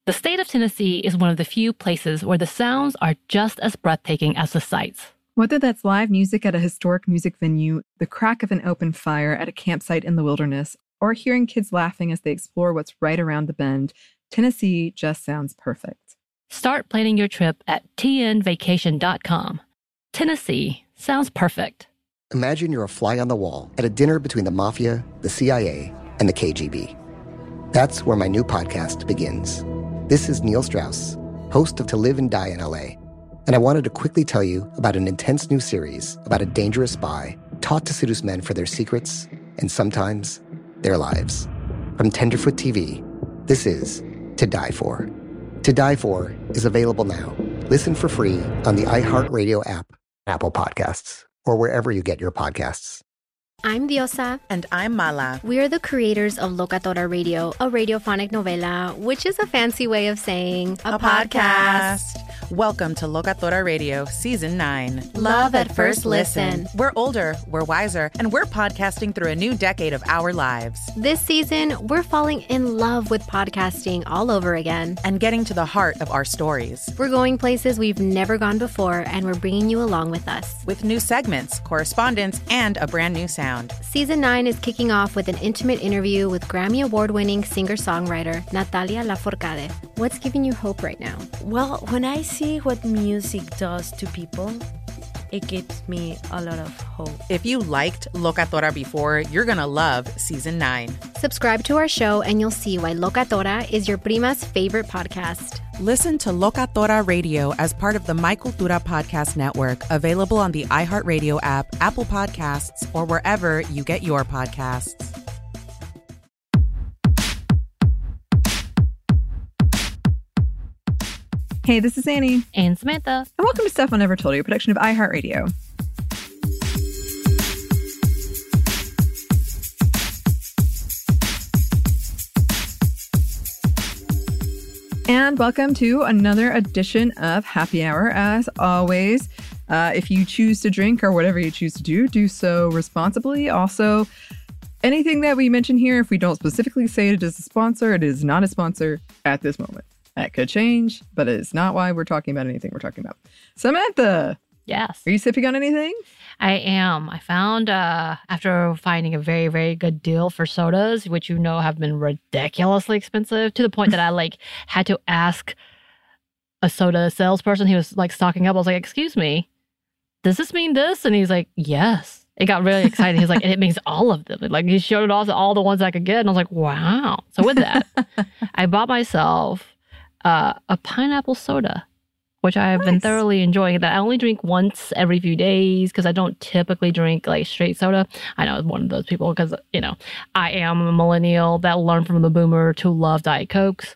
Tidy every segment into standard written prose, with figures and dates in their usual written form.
The state of Tennessee is one of the few places where the sounds are just as breathtaking as the sights. Whether that's live music at a historic music venue, the crack of an open fire at a campsite in the wilderness, or hearing kids laughing as they explore what's right around the bend, Tennessee just sounds perfect. Start planning your trip at tnvacation.com. Tennessee sounds perfect. Imagine you're a fly on the wall at a dinner between the mafia, the CIA, and the KGB. That's where my new podcast begins. This is Neil Strauss, host of To Live and Die in LA, and I wanted to quickly tell you about an intense new series about a dangerous spy taught to seduce men for their secrets and sometimes their lives. From Tenderfoot TV, this is To Die For. To Die For is available now. Listen for free on the iHeartRadio app, Apple Podcasts, or wherever you get your podcasts. I'm Diosa. And I'm Mala. We are the creators of Locatora Radio, a radiophonic novela, which is a fancy way of saying a podcast. Welcome to Locatora Radio, Season 9. Love at first listen. We're older, we're wiser, and we're podcasting through a new decade of our lives. This season, we're falling in love with podcasting all over again. And getting to the heart of our stories. We're going places we've never gone before, and we're bringing you along with us. With new segments, correspondence, and a brand new sound. Season 9 is kicking off with an intimate interview with Grammy Award-winning singer-songwriter Natalia Lafourcade. What's giving you hope right now? Well, when I see what music does to people, it gives me a lot of hope. If you liked Locatora before, you're going to love Season 9. Subscribe to our show and you'll see why Locatora is your prima's favorite podcast. Listen to Locatora Radio as part of the My Cultura Podcast Network, available on the iHeartRadio app, Apple Podcasts, or wherever you get your podcasts. Hey, this is Annie. And Samantha. And welcome to Stuff I Never Told You, a production of iHeartRadio. And welcome to another edition of Happy Hour. As always, if you choose to drink or whatever you choose to do so responsibly. Also, anything that we mention here, if we don't specifically say it is a sponsor, it is not a sponsor at this moment. That could change, but it is not why we're talking about anything we're talking about. Samantha! Yes. Are you sipping on anything? I am. I found, after finding a very, very good deal for sodas, which you know have been ridiculously expensive, to the point that I had to ask a soda salesperson. He was stocking up. I was like, excuse me, does this mean this? And he's like, yes. It got really exciting. He's like, and it means all of them. He showed off all the ones I could get. And I was like, wow. So with that, I bought myself a pineapple soda, which I have been thoroughly enjoying. That I only drink once every few days because I don't typically drink straight soda. I know I'm one of those people because, I am a millennial that learned from the boomer to love Diet Cokes.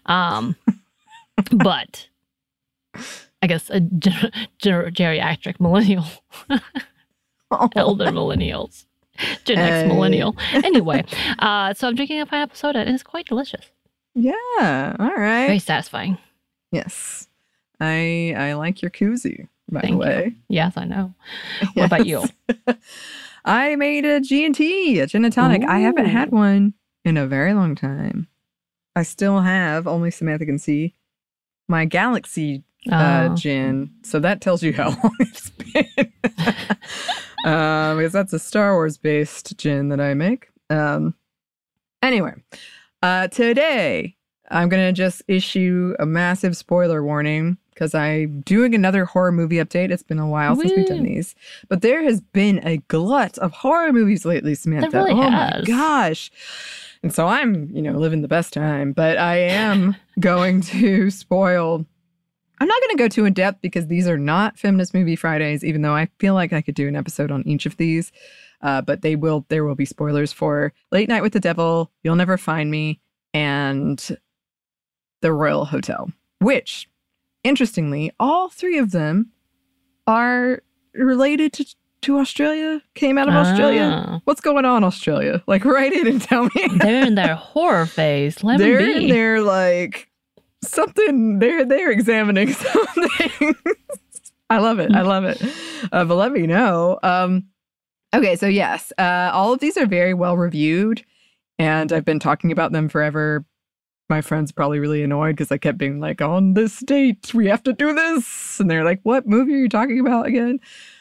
But I guess a geriatric millennial. Elder millennials. Gen X millennial. Anyway, so I'm drinking a pineapple soda and it's quite delicious. Yeah. All right. Very satisfying. Yes. I like your koozie, by Thank the way. You. Yes, I know. What about you? I made a G&T, a gin and tonic. Ooh. I haven't had one in a very long time. I still have, only Samantha can see, my Galaxy gin. So that tells you how long it's been. Because that's a Star Wars-based gin that I make. Anyway, today I'm going to just issue a massive spoiler warning because I'm doing another horror movie update. It's been a while since we've done these. But there has been a glut of horror movies lately, Samantha. There really has. My gosh. And so I'm, living the best time. But I am going to spoil... I'm not going to go too in depth because these are not Feminist Movie Fridays, even though I feel like I could do an episode on each of these. But there will be spoilers for Late Night with the Devil, You'll Never Find Me, and The Royal Hotel, which, interestingly, all three of them are related to Australia, came out of Australia. What's going on, Australia? Write in and tell me. They're in their horror phase. They're in their, something, they're examining something. I love it. But let me know. Okay, so yes, all of these are very well reviewed, and I've been talking about them forever. my friends probably really annoyed because I kept being like, on this date, we have to do this. And they're like, what movie are you talking about again?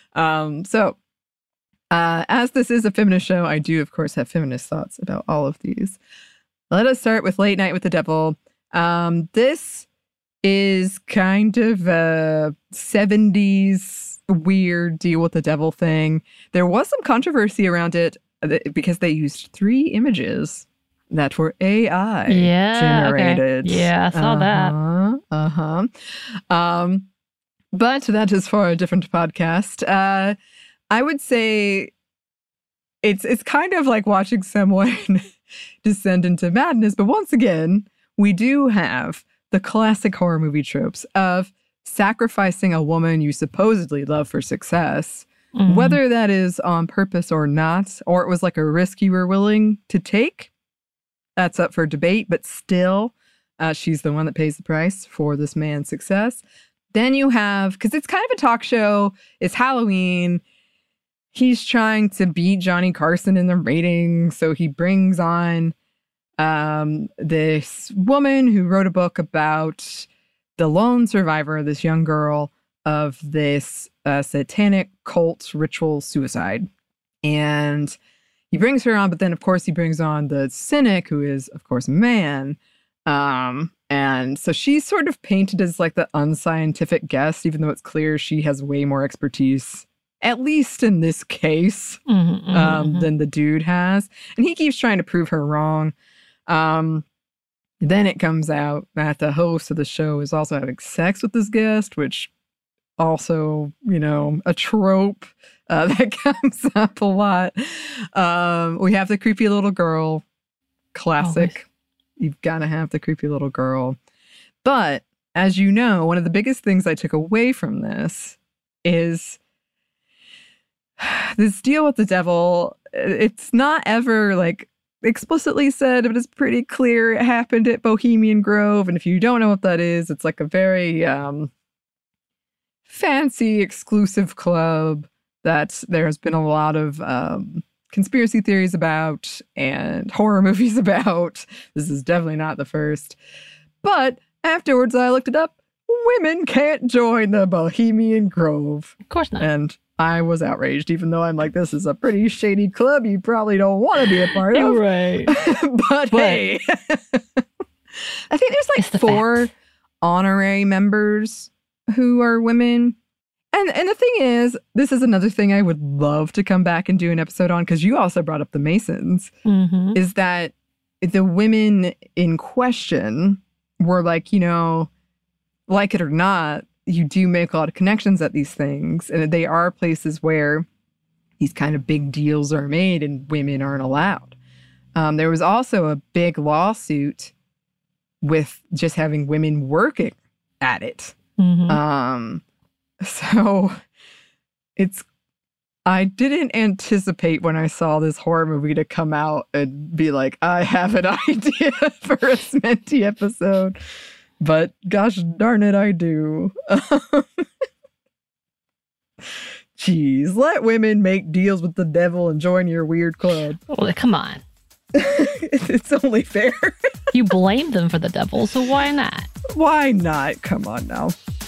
As this is a feminist show, I do, of course, have feminist thoughts about all of these. Let us start with Late Night with the Devil. This is kind of a 70s weird deal with the devil thing. There was some controversy around it because they used 3 images that were AI generated. Okay. Yeah, I saw that. But that is for a different podcast. I would say it's kind of like watching someone descend into madness. But once again, we do have the classic horror movie tropes of sacrificing a woman you supposedly love for success, whether that is on purpose or not, or it was like a risk you were willing to take. That's up for debate, but still, she's the one that pays the price for this man's success. Then you have, because it's kind of a talk show, it's Halloween, he's trying to beat Johnny Carson in the ratings, so he brings on this woman who wrote a book about the lone survivor, this young girl, of this satanic cult ritual suicide. And he brings her on, but then, of course, he brings on the cynic, who is, of course, a man. And so she's sort of painted as like the unscientific guest, even though it's clear she has way more expertise, at least in this case, than the dude has. And he keeps trying to prove her wrong. Then it comes out that the host of the show is also having sex with this guest, which also, a trope that comes up a lot. We have the creepy little girl. Classic. Always. You've got to have the creepy little girl. But as you know, one of the biggest things I took away from this is this deal with the devil. It's not ever like explicitly said, but it's pretty clear it happened at Bohemian Grove. And if you don't know what that is, it's like a very fancy, exclusive club that there's been a lot of conspiracy theories about and horror movies about. This is definitely not the first. But afterwards, I looked it up. Women can't join the Bohemian Grove. Of course not. And I was outraged, even though I'm like, this is a pretty shady club you probably don't want to be a part of. Right. but hey, I think there's like 4 honorary members who are women. And the thing is, this is another thing I would love to come back and do an episode on, because you also brought up the Masons, is that the women in question were like, like it or not, you do make a lot of connections at these things. And they are places where these kind of big deals are made and women aren't allowed. There was also a big lawsuit with just having women working at it. So I didn't anticipate when I saw this horror movie to come out and be like, I have an idea for a Smenty episode. But gosh darn it, I do. Jeez, let women make deals with the devil and join your weird club. Well, come on. It's only fair. You blame them for the devil, so why not? Why not? Come on now.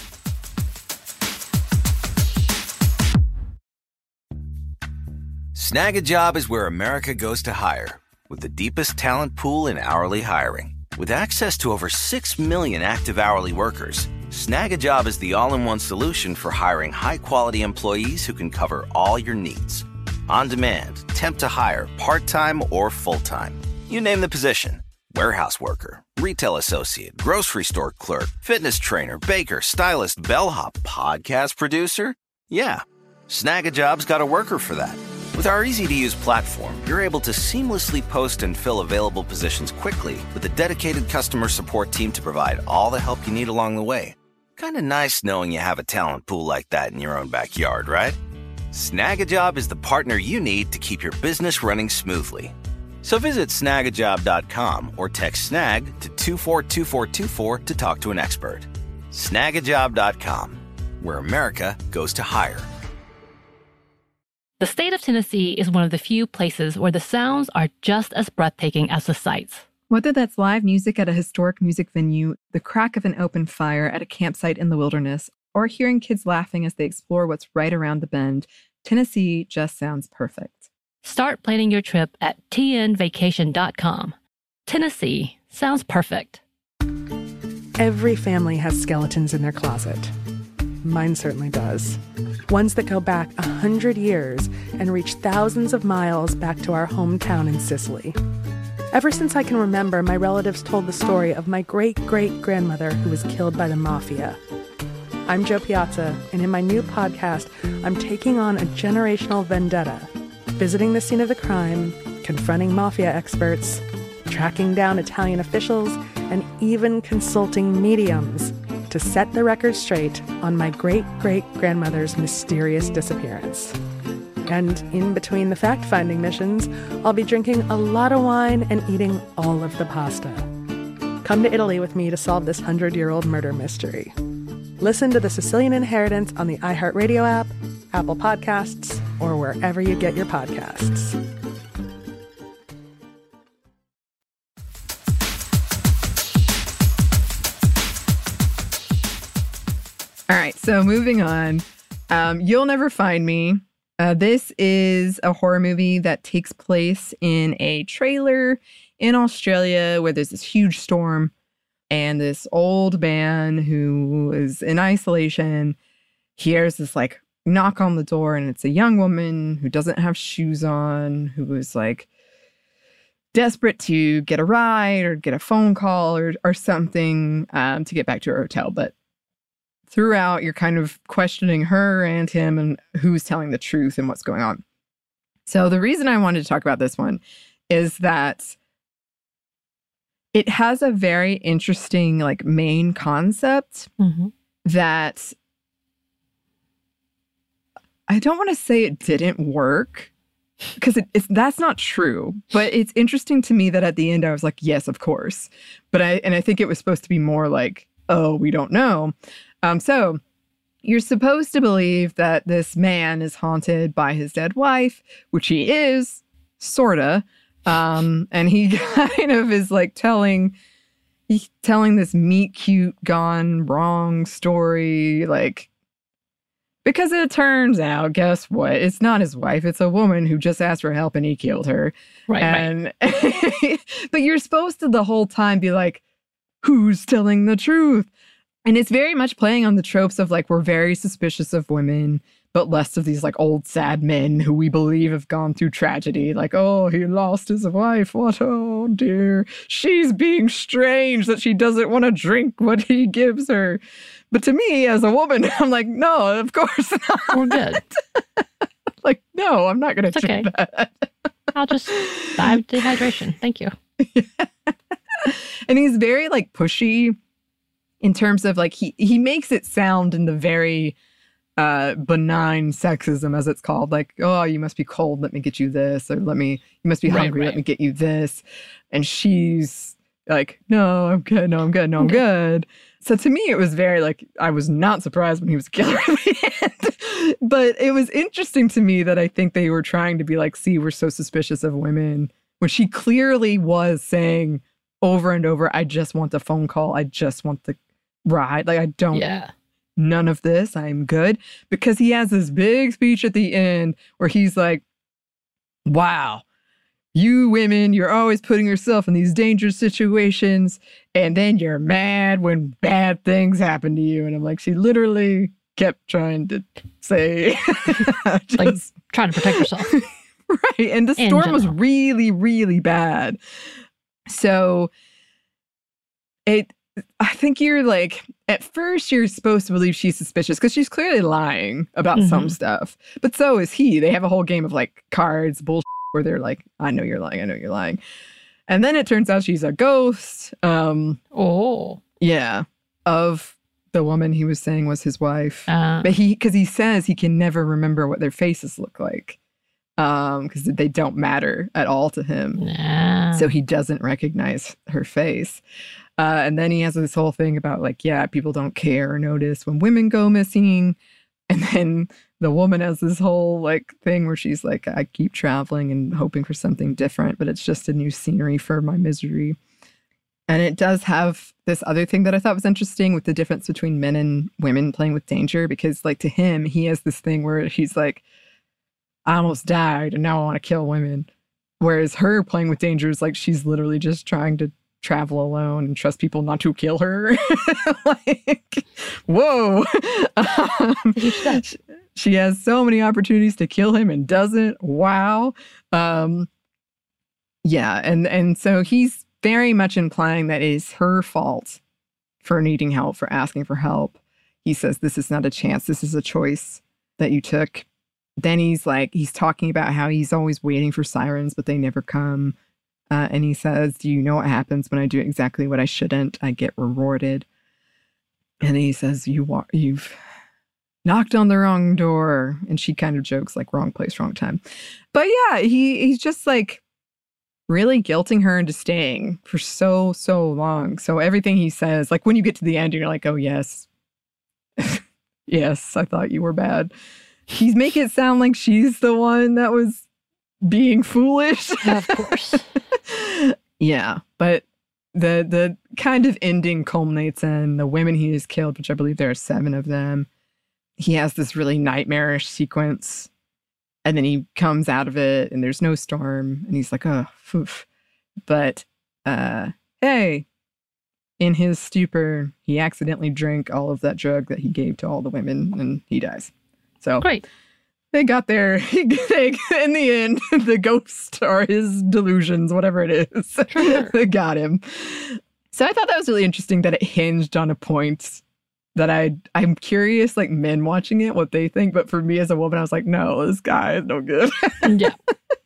Snag a Job is where America goes to hire, with the deepest talent pool in hourly hiring. With access to over 6 million active hourly workers, Snag a Job is the all-in-one solution for hiring high-quality employees who can cover all your needs. On demand, temp to hire, part-time or full-time. You name the position. Warehouse worker, retail associate, grocery store clerk, fitness trainer, baker, stylist, bellhop, podcast producer. Yeah, Snag a Job's got a worker for that. With our easy-to-use platform, you're able to seamlessly post and fill available positions quickly with a dedicated customer support team to provide all the help you need along the way. Kind of nice knowing you have a talent pool like that in your own backyard, right? Snag a Job is the partner you need to keep your business running smoothly. So visit snagajob.com or text SNAG to 242424 to talk to an expert. Snagajob.com, where America goes to hire. The state of Tennessee is one of the few places where the sounds are just as breathtaking as the sights. Whether that's live music at a historic music venue, the crack of an open fire at a campsite in the wilderness, or hearing kids laughing as they explore what's right around the bend, Tennessee just sounds perfect. Start planning your trip at tnvacation.com. Tennessee sounds perfect. Every family has skeletons in their closet. Mine certainly does. Ones that go back 100 years and reach thousands of miles back to our hometown in Sicily. Ever since I can remember, my relatives told the story of my great-great-grandmother who was killed by the mafia. I'm Jo Piazza, and in my new podcast, I'm taking on a generational vendetta, visiting the scene of the crime, confronting mafia experts, tracking down Italian officials, and even consulting mediums to set the record straight on my great-great-grandmother's mysterious disappearance. And in between the fact-finding missions, I'll be drinking a lot of wine and eating all of the pasta. Come to Italy with me to solve this 100-year-old murder mystery. Listen to The Sicilian Inheritance on the iHeartRadio app, Apple Podcasts, or wherever you get your podcasts. All right, so moving on. You'll Never Find Me. This is a horror movie that takes place in a trailer in Australia where there's this huge storm, and this old man who is in isolation hears this like knock on the door, and it's a young woman who doesn't have shoes on, who is like desperate to get a ride or get a phone call or something to get back to her hotel. But throughout, you're kind of questioning her and him and who's telling the truth and what's going on. So the reason I wanted to talk about this one is that it has a very interesting like main concept that I don't want to say it didn't work because that's not true. But it's interesting to me that at the end I was like, yes, of course. But I think it was supposed to be more like, oh, we don't know. So you're supposed to believe that this man is haunted by his dead wife, which he is, sorta. And he kind of is like telling this meet cute gone wrong story, like, because it turns out, guess what? It's not his wife. It's a woman who just asked for help and he killed her. Right. But you're supposed to the whole time be like, who's telling the truth? And it's very much playing on the tropes of like, we're very suspicious of women, but less of these like old sad men who we believe have gone through tragedy. Like, oh, he lost his wife. What? Oh dear. She's being strange that she doesn't want to drink what he gives her. But to me, as a woman, I'm like, no, of course not. We're good. Like, no, I'm not going to drink that. I'll just die of dehydration. Thank you. And he's very like pushy in terms of like, he makes it sound in the very benign sexism, as it's called. Like, oh, you must be cold. Let me get you this. Or you must be hungry. Let me get you this. And she's like, no, I'm good. No, I'm good. No, I'm good. So to me, it was very like, I was not surprised when he was a killer at the end. But it was interesting to me that I think they were trying to be like, see, we're so suspicious of women. When she clearly was saying over and over, I just want the phone call. I just want the ride. Like, I don't, none of this. I'm good. Because he has this big speech at the end where he's like, wow, you women, you're always putting yourself in these dangerous situations. And then you're mad when bad things happen to you. And I'm like, she literally kept trying to say, like trying to protect herself. Right. And the storm was really, really bad. So I think you're like, at first you're supposed to believe she's suspicious because she's clearly lying about some stuff. But so is he. They have a whole game of like cards, bullshit, where they're like, I know you're lying. I know you're lying. And then it turns out she's a ghost. Yeah. Of the woman he was saying was his wife. But because he says he can never remember what their faces look like. Because they don't matter at all to him. So he doesn't recognize her face. And then he has this whole thing about like, yeah, people don't care or notice when women go missing. And then the woman has this whole like thing where she's like, I keep traveling and hoping for something different, but it's just a new scenery for my misery. And it does have this other thing that I thought was interesting with the difference between men and women playing with danger, because like to him, he has this thing where he's like, I almost died and now I want to kill women. Whereas her playing with danger is like she's literally just trying to travel alone and trust people not to kill her. Like, whoa. She has so many opportunities to kill him and doesn't. Wow. Yeah. And so he's very much implying that it is her fault for needing help, for asking for help. He says, this is not a chance. This is a choice that you took. Then he's talking about how he's always waiting for sirens, but they never come. And he says, do you know what happens when I do exactly what I shouldn't? I get rewarded. And he says, you've knocked on the wrong door. And she kind of jokes like, wrong place, wrong time. But yeah, he's just like really guilting her into staying for so long. So everything he says, like when you get to the end, you're like, oh, yes. Yes, I thought you were bad. He's making it sound like she's the one that was being foolish. Of course. Yeah, but the kind of ending culminates in the women he has killed, which I believe there are 7 of them. He has this really nightmarish sequence, and then he comes out of it, and there's no storm, and he's like, oh, poof. But, hey, in his stupor, he accidentally drank all of that drug that he gave to all the women, and he dies. So great. They got there. In the end, the ghost or his delusions, whatever it is, Sure. They got him. So I thought that was really interesting that it hinged on a point that I'm curious, like men watching it, what they think. But for me as a woman, I was like, no, this guy is no good. Yeah.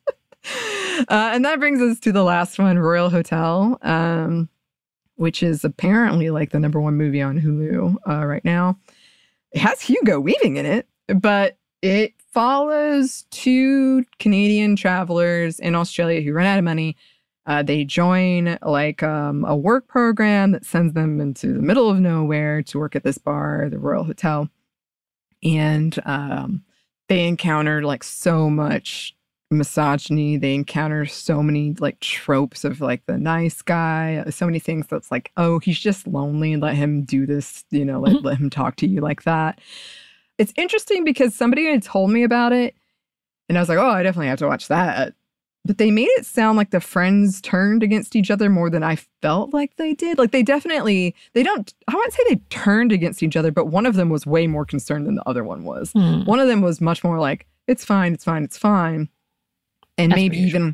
And that brings us to the last one, Royal Hotel, which is apparently like the #1 movie on Hulu right now. It has Hugo Weaving in it, but it follows 2 Canadian travelers in Australia who run out of money. They join like a work program that sends them into the middle of nowhere to work at this bar, the Royal Hotel. And they encounter like so much misogyny. They encounter so many like tropes of like the nice guy, so many things that's like, oh, he's just lonely, let him do this, let him talk to you like that. It's interesting because somebody had told me about it and I was like, oh, I definitely have to watch that. But they made it sound like the friends turned against each other more than I felt like they did. Like I wouldn't say they turned against each other, but one of them was way more concerned than the other one was. One of them was much more like, it's fine, it's fine, it's fine. And maybe even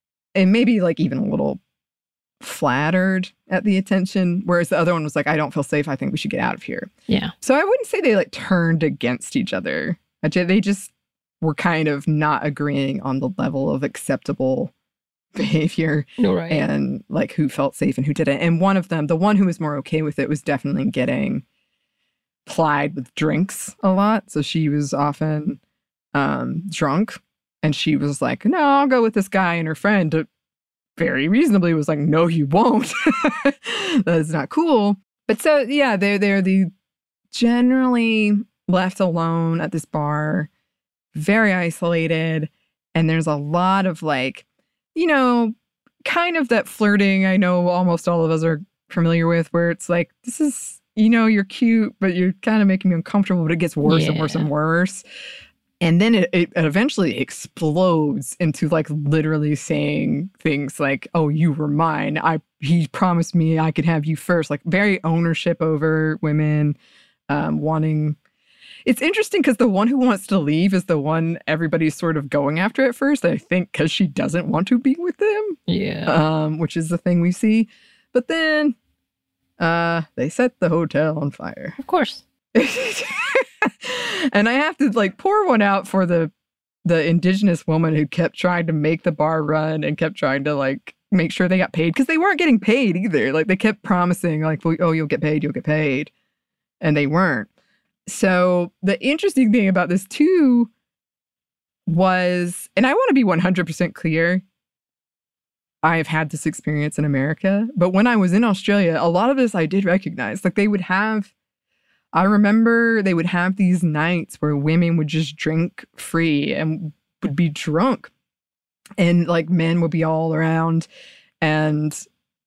a little flattered at the attention, whereas the other one was like, I don't feel safe, I think we should get out of here. Yeah. So I wouldn't say they like turned against each other. They just were kind of not agreeing on the level of acceptable behavior. Right. And like who felt safe and who didn't. And one of them, the one who was more okay with it, was definitely getting plied with drinks a lot. So she was often drunk, and she was like, no, I'll go with this guy. And her friend very reasonably was like, no, you won't. That is not cool. But so, yeah, they're generally left alone at this bar, very isolated. And there's a lot of like, kind of that flirting I know almost all of us are familiar with, where it's like, this is, you're cute, but you're kind of making me uncomfortable, but it gets worse and worse and worse. And then it eventually explodes into like literally saying things like, oh, you were mine. He promised me I could have you first. Like very ownership over women, wanting. It's interesting because the one who wants to leave is the one everybody's sort of going after at first. I think because she doesn't want to be with them. Yeah. Which is the thing we see. But then they set the hotel on fire. Of course. And I have to like pour one out for the indigenous woman who kept trying to make the bar run and kept trying to like make sure they got paid, because they weren't getting paid either. Like they kept promising like, oh, you'll get paid. And they weren't. So the interesting thing about this too was, and I want to be 100% clear, I've had this experience in America, but when I was in Australia, a lot of this I did recognize. Like I remember they would have these nights where women would just drink free and would be drunk, and like men would be all around, and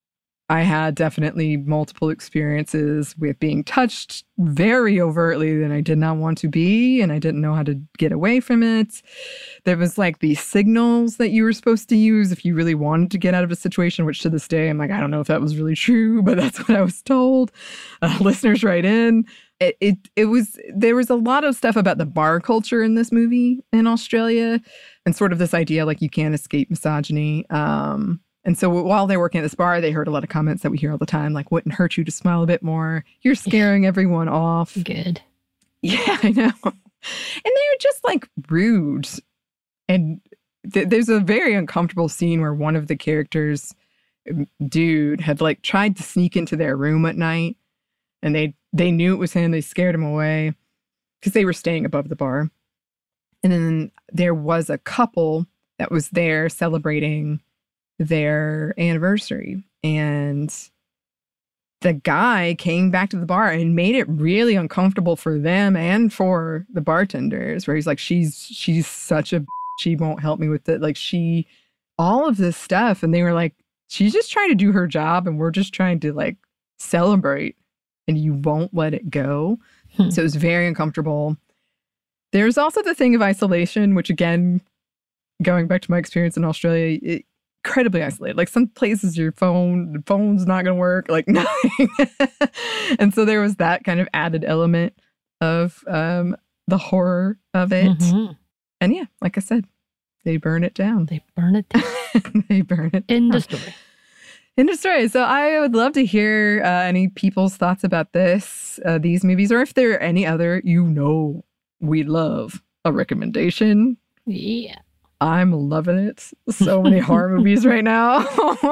I had definitely multiple experiences with being touched very overtly that I did not want to be, and I didn't know how to get away from it. There was like these signals that you were supposed to use if you really wanted to get out of a situation, which to this day, I'm like, I don't know if that was really true, but that's what I was told. Listeners write in. There was a lot of stuff about the bar culture in this movie in Australia, and sort of this idea like you can't escape misogyny. And so while they're working at this bar, they heard a lot of comments that we hear all the time, like, wouldn't hurt you to smile a bit more. You're scaring everyone off. Good. Yeah, I know. And they were just like rude. And there's a very uncomfortable scene where one of the characters, dude, had like tried to sneak into their room at night. And they knew it was him. They scared him away because they were staying above the bar. And then there was a couple that was there celebrating their anniversary, and the guy came back to the bar and made it really uncomfortable for them and for the bartenders, where he's like, she's such a she won't help me with it, like all of this stuff. And they were like, she's just trying to do her job and we're just trying to like celebrate, and you won't let it go. So it was very uncomfortable. There's also the thing of isolation, which again, going back to my experience in Australia, incredibly isolated. Like some places the phone's not going to work, like nothing. And so there was that kind of added element of the horror of it. Mm-hmm. And yeah, like I said, they burn it down. They burn it down. They burn it down. In the story. In the story. So I would love to hear any people's thoughts about these movies, or if there are any other, we love a recommendation. Yeah. I'm loving it. So many horror movies right now.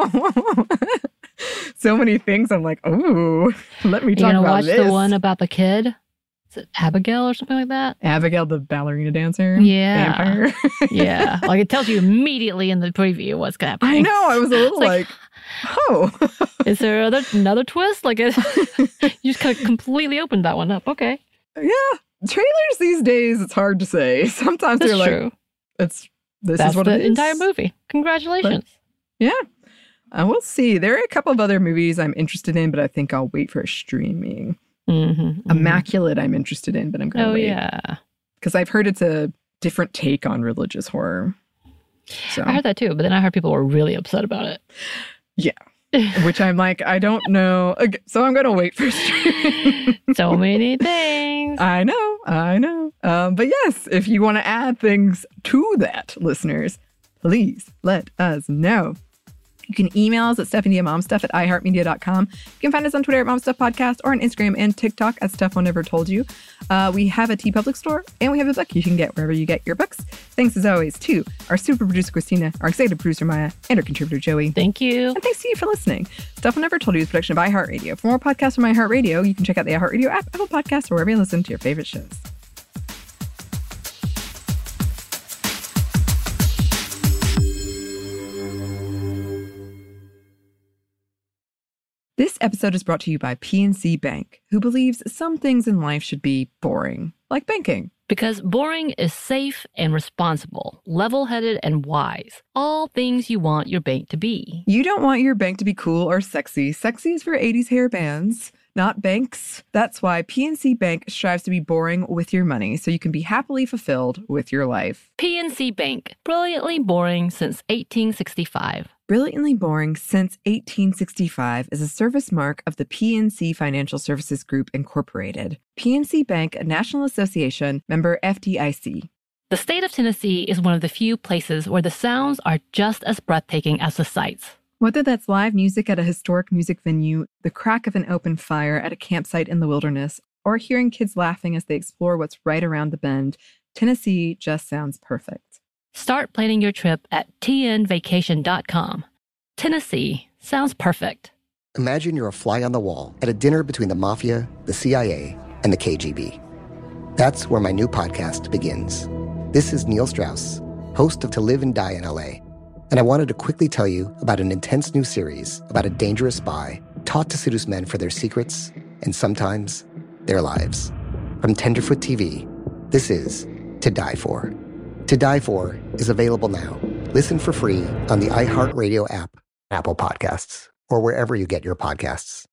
So many things. I'm like, ooh, let me talk about this. You're gonna watch the one about the kid? Is it Abigail or something like that? Abigail, the ballerina dancer? Yeah. Vampire? Yeah. Like it tells you immediately in the preview what's happening. I know. I was a little like, oh. Is there another twist? Like you just kind of completely opened that one up. Okay. Yeah. Trailers these days, it's hard to say. Sometimes they're like, true. This That's is what the it is. entire movie. Congratulations. But, yeah. We'll see. There are a couple of other movies I'm interested in, but I think I'll wait for streaming. Immaculate I'm interested in, but I'm going to wait. Oh, yeah. Because I've heard it's a different take on religious horror. So. I heard that too, but then I heard people were really upset about it. Yeah. Which I'm like, I don't know. Okay, so I'm going to wait for streaming. So many things. I know. But yes, if you want to add things to that, listeners, please let us know. You can email us at StephanieMomStuff@iHeartMedia.com. You can find us on Twitter at MomStuffPodcast or on Instagram and TikTok at Stuff One Never Told You. We have a TeePublic store and we have a book you can get wherever you get your books. Thanks as always to our super producer Christina, our executive producer Maya, and our contributor Joey. Thank you. And thanks to you for listening. Stuff One Never Told You is a production of iHeartRadio. For more podcasts from iHeartRadio, you can check out the iHeartRadio app, Apple Podcasts, or wherever you listen to your favorite shows. This episode is brought to you by PNC Bank, who believes some things in life should be boring, like banking. Because boring is safe and responsible, level-headed and wise. All things you want your bank to be. You don't want your bank to be cool or sexy. Sexy is for 80s hair bands, not banks. That's why PNC Bank strives to be boring with your money so you can be happily fulfilled with your life. PNC Bank, brilliantly boring since 1865. Brilliantly Boring Since 1865 is a service mark of the PNC Financial Services Group, Incorporated. PNC Bank, a National Association, member FDIC. The state of Tennessee is one of the few places where the sounds are just as breathtaking as the sights. Whether that's live music at a historic music venue, the crack of an open fire at a campsite in the wilderness, or hearing kids laughing as they explore what's right around the bend, Tennessee just sounds perfect. Start planning your trip at tnvacation.com. Tennessee sounds perfect. Imagine you're a fly on the wall at a dinner between the mafia, the CIA, and the KGB. That's where my new podcast begins. This is Neil Strauss, host of To Live and Die in LA. And I wanted to quickly tell you about an intense new series about a dangerous spy taught to seduce men for their secrets and sometimes their lives. From Tenderfoot TV, this is To Die For. To Die For is available now. Listen for free on the iHeartRadio app, Apple Podcasts, or wherever you get your podcasts.